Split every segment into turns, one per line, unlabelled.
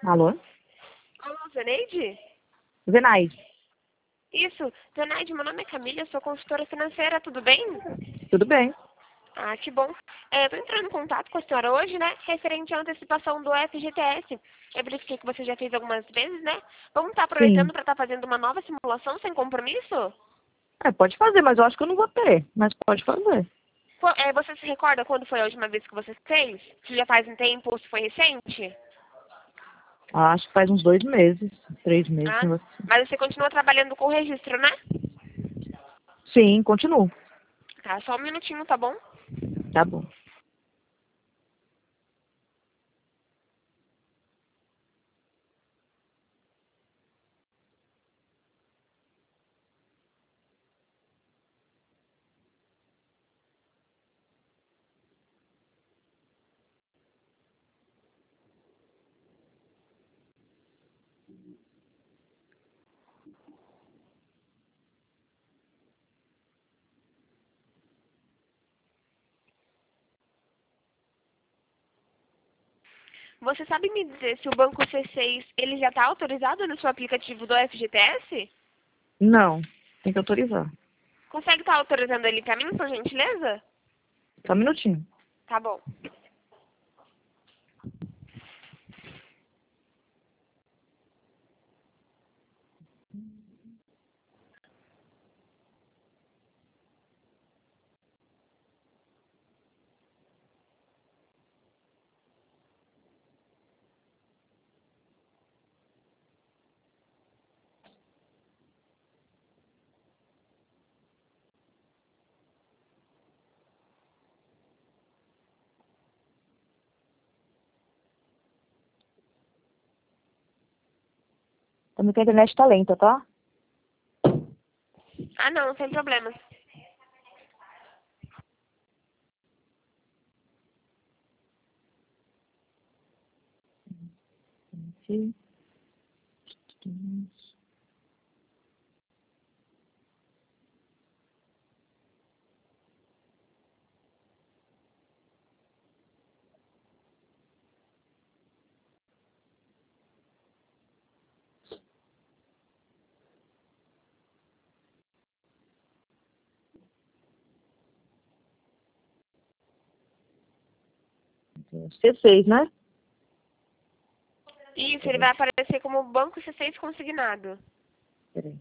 Alô?
Alô, Zeneide?
Zenaide,
Isso. Zeneide, meu nome é Camila, eu sou consultora financeira, tudo bem?
tudo bem?
Ah, que bom. Eu tô entrando em contato com a senhora hoje, né, referente à antecipação do FGTS. Eu verifiquei que você já fez algumas vezes, né? Vamos estar
Sim.
aproveitando para estar fazendo uma nova simulação sem compromisso?
Pode fazer, mas eu acho que eu não vou ter. Mas pode fazer.
Você se recorda quando foi a última vez que você fez? Se já faz um tempo ou se foi recente?
Acho que faz uns 2 meses, 3 meses.
Ah,
Assim.
mas você continua trabalhando com o registro, né?
Sim, continuo.
Tá, só um minutinho, tá bom?
Tá bom.
Você sabe me dizer se o Banco C6 ele já está autorizado no seu aplicativo do FGTS?
Não, tem que autorizar.
Consegue estar autorizando ele para mim, por gentileza?
Só um minutinho.
Tá bom.
Também que a internet tá lenta, tá?
Ah, não, sem problemas.
Sim. 16, né?
Isso, ele
Peraí,
vai aparecer como Banco C6 consignado.
peraí.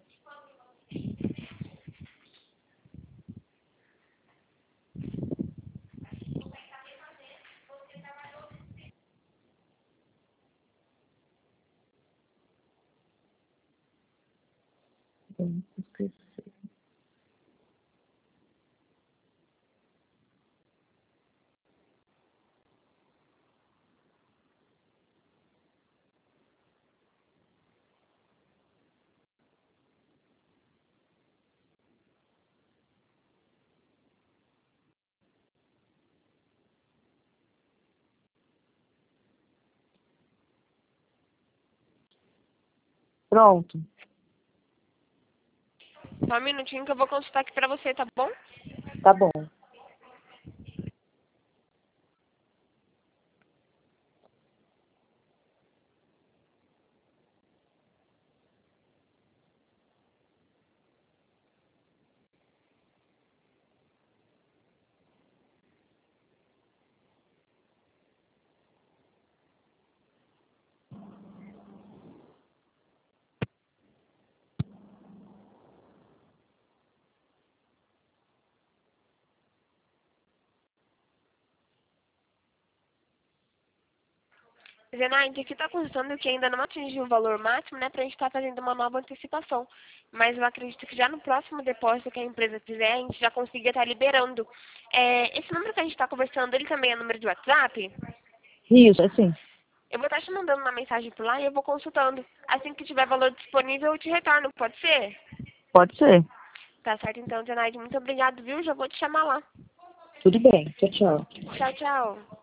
Pronto.
Só um minutinho que eu vou consultar aqui para você, tá bom?
Tá bom.
Zenaide, aqui está constando que ainda não atingiu o valor máximo, né, para a gente estar fazendo uma nova antecipação. Mas eu acredito que já no próximo depósito que a empresa fizer, a gente já consiga estar liberando. Esse número que a gente está conversando, ele também é número de WhatsApp?
Isso, assim.
Eu vou estar te mandando uma mensagem por lá e eu vou consultando. Assim que tiver valor disponível, eu te retorno, pode ser?
Pode ser.
Tá certo então, Zenaide. Muito obrigado, viu? Já vou te chamar lá.
Tudo bem. Tchau, tchau.
Tchau, tchau.